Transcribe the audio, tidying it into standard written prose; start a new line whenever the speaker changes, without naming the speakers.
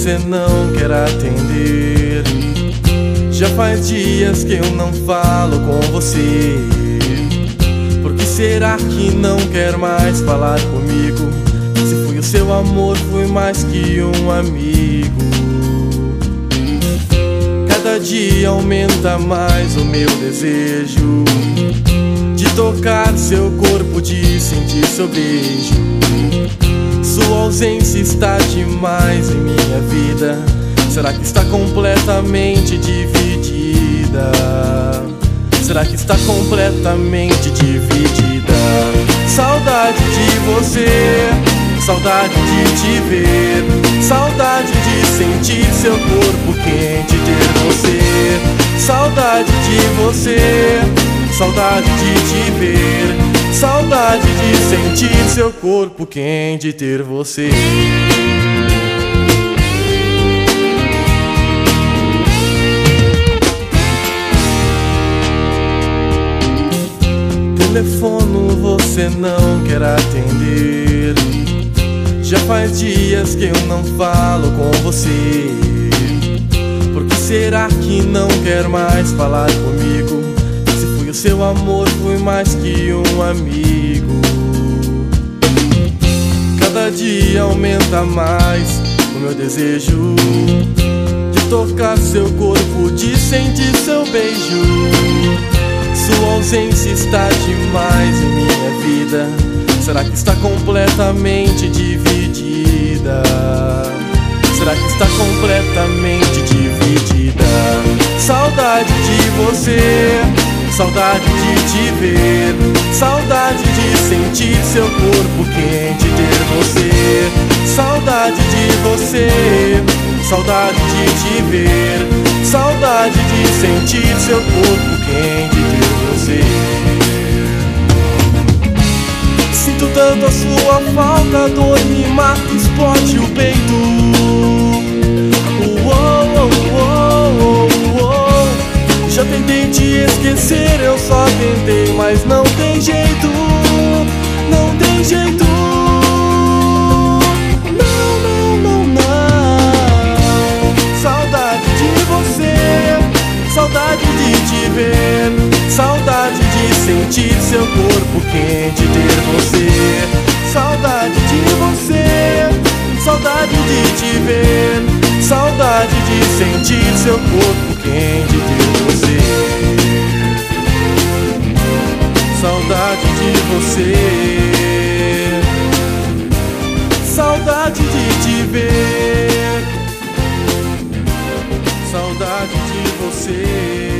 você não quer atender. Já faz dias que eu não falo com você. Por que será que não quer mais falar comigo? Se fui o seu amor, fui mais que um amigo. Cada dia aumenta mais o meu desejo de tocar seu corpo, de sentir seu beijo. Sua ausência está demais em minha vida. Será que está completamente dividida? Será que está completamente dividida? Saudade de você, saudade de te ver, saudade de sentir seu corpo quente, ter você. Saudade de você, saudade de te ver, saudade de sentir seu corpo quente, ter você. Telefono, você não quer atender. Já faz dias que eu não falo com você. Por que será que não quer mais falar comigo? Se fui o seu amor, fui mais que um amigo. Cada dia aumenta mais o meu desejo de tocar seu corpo, de sentir seu beijo. Sua ausência está demais em minha vida. Será que está completamente dividida? Será que está completamente dividida? Saudade de você, saudade de te ver, saudade de sentir seu corpo quente, ter você. Saudade de você, saudade de te ver, saudade de sentir seu corpo quente, ter você. Sinto tanto a sua falta, a dor me mata, explode o peito. Já tentei te esquecer, eu só tentei, mas não tem jeito, não tem jeito. Não, não, não, não. Saudade de você, saudade de te ver, saudade de sentir seu corpo quente, ter você. Saudade de você, saudade de te ver, saudade de sentir seu corpo quente, ter você. Saudade de você, saudade de te ver, saudade de você.